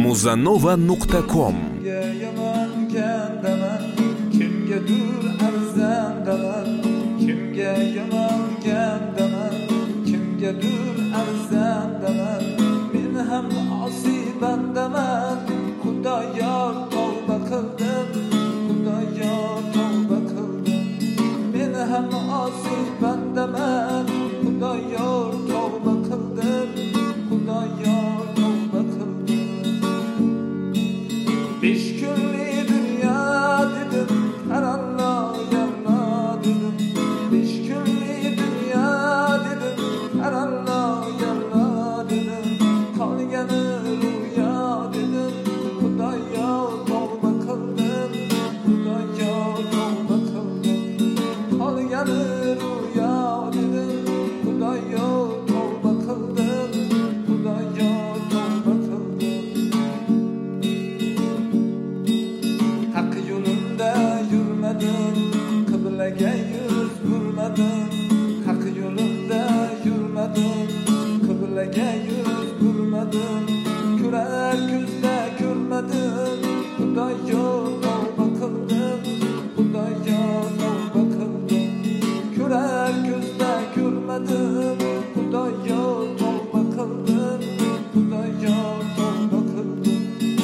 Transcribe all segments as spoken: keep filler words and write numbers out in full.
muzanova nuqta com. Kimga yomon kendaman, kimgadir arzandaman, kimga yomon kendaman, kimgadir arzandaman. Men ham osiy bandaman, Xudoyo tavba qildim, Xudoyo tavba qildim. Men ham osiy bandaman, Xudoyo tavba qildim, Xudoyo tavba qildim. Besh kunlik dunyo dedim, har Allah yalla dedim. Besh kunlik dunyo dedim, har Allah yalla dedim. Qolgani ro'yo dedim, Xudoyo tavba qildim, Xudoyo tavba qildim. Qolgani ro'yo dedim, Xudoyo tavba qildim, Xudoyo tavba qildim. Haq yo'limda yurmadim, qiblaga yuz burmadim. Haq yo'limda yurmadim, qiblaga yuz burmadim. Ko'rar ko'zda ko'rmadim, Xudoyo tavba qildim, Xudoyo tavba qildim. Ko'rar ko'zda ko'rmadim, Xudoyo tavba qildim, Xudoyo tavba qildim.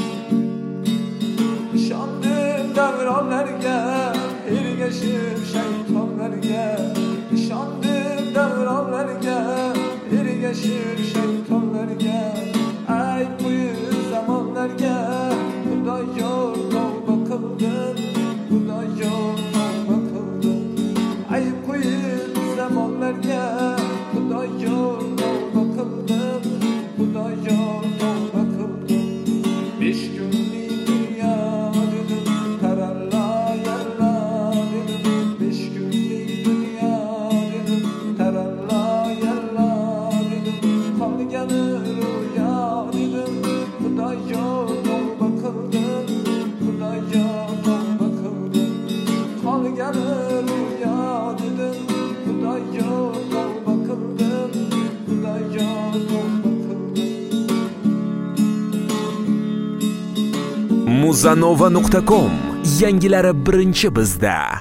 Ishondim davronlarga, ergashib shaytonlarga. Ishondim davronlarga, ergashib shaytonlarga. Ay qo'yib zamonlarga, Xudoyo tavba qildim, Xudoyo tavba qildim. Ay qo'yib zamonlarga, Xudoyo tavba qildim, Xudoyo tavba qildim. Besh kunlik dunyo dedim, taralla yalla dedim. Besh kunlik dunyo dedim, taralla yalla dedim. Qolgani ro'yo dedim, Xudoyo tavba qildim, Xudoyo tavba qildim. Qolgani ro'yo dedim, Xudoyo tavba qildim, Xudoyo tavba qildim. muzanova nuqta com. Yangilari birinchi bizda.